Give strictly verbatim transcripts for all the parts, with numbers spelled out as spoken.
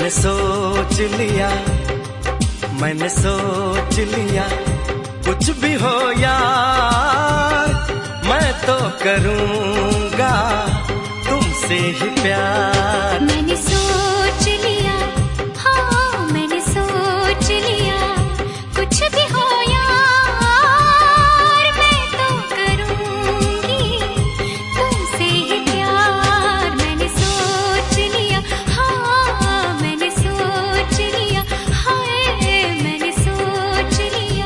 मैंने सोच लिया, मैंने सोच लिया, कुछ भी हो यार मैं तो करूँगा तुमसे ही प्यार। मैंने सोच लिया, हाँ मैंने सोच लिया, कुछ भी हो यार मैं तो करूँगी तुमसे ही प्यार। मैंने सोच लिया, हाँ मैंने सोच लिया, हाय मैंने सोच लिया।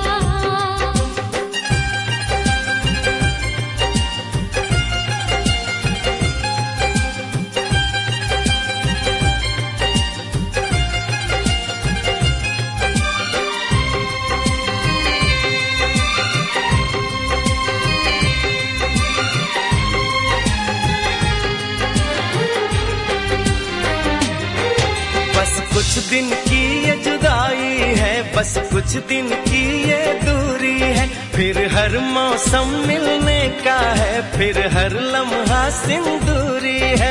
बस कुछ दिन की ये जुदाई है, बस कुछ दिन की ये दूरी है, फिर हर मौसम मिलने का है, फिर हर लम्हा सिंदूरी है।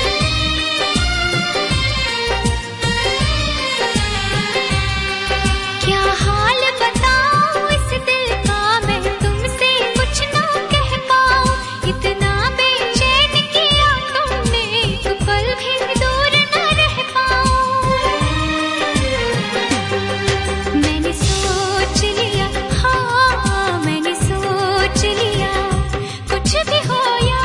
क्या हाल बताऊं इस दिल का मैं तुमसे कुछ ना कह पाऊं, इतना बेचैन किया तुमने एक पल भी दूर न रह पाऊं। मैंने सोच लिया, हाँ मैंने सोच लिया, कुछ भी हो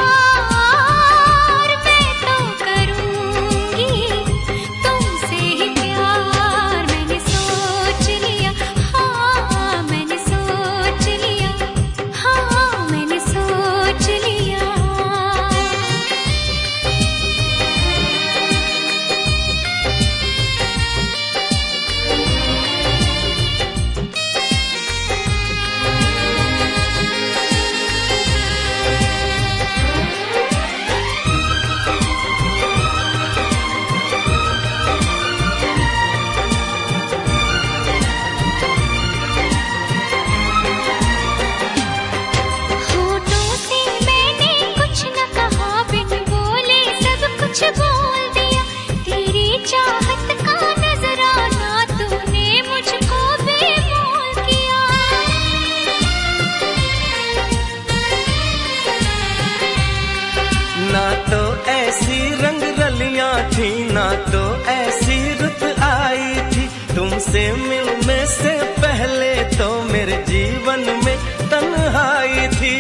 यार मैं तो करूँगी तुमसे ही प्यार। मैंने सोच लिया, हाँ मैंने सोच लिया, हाँ मैंने सोच लिया। होठों से मैंने कुछ न कहा, बिन बोले सब कुछ बोल दिया, तेरी चाहत का नजराना तूने मुझको बेमोल किया। ना तो ऐसी रंग रलियां थी, ना तो ऐसी रुत आई थी, तुमसे मिलने से पहले तो मेरे जीवन में तन्हाई थी।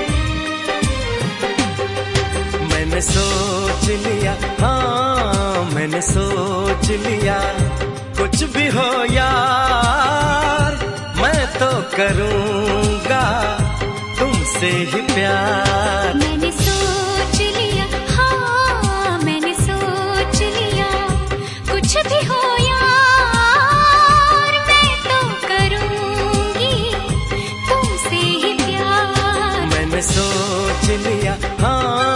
मैंने सोच लिया, हाँ मैंने सोच लिया, कुछ भी हो यार मैं तो करूँगा तुमसे ही प्यार। मैंने सोच लिया, हाँ मैंने सोच लिया, कुछ भी हो यार मैं तो करूँगी तुमसे ही प्यार। मैंने सोच लिया, हाँ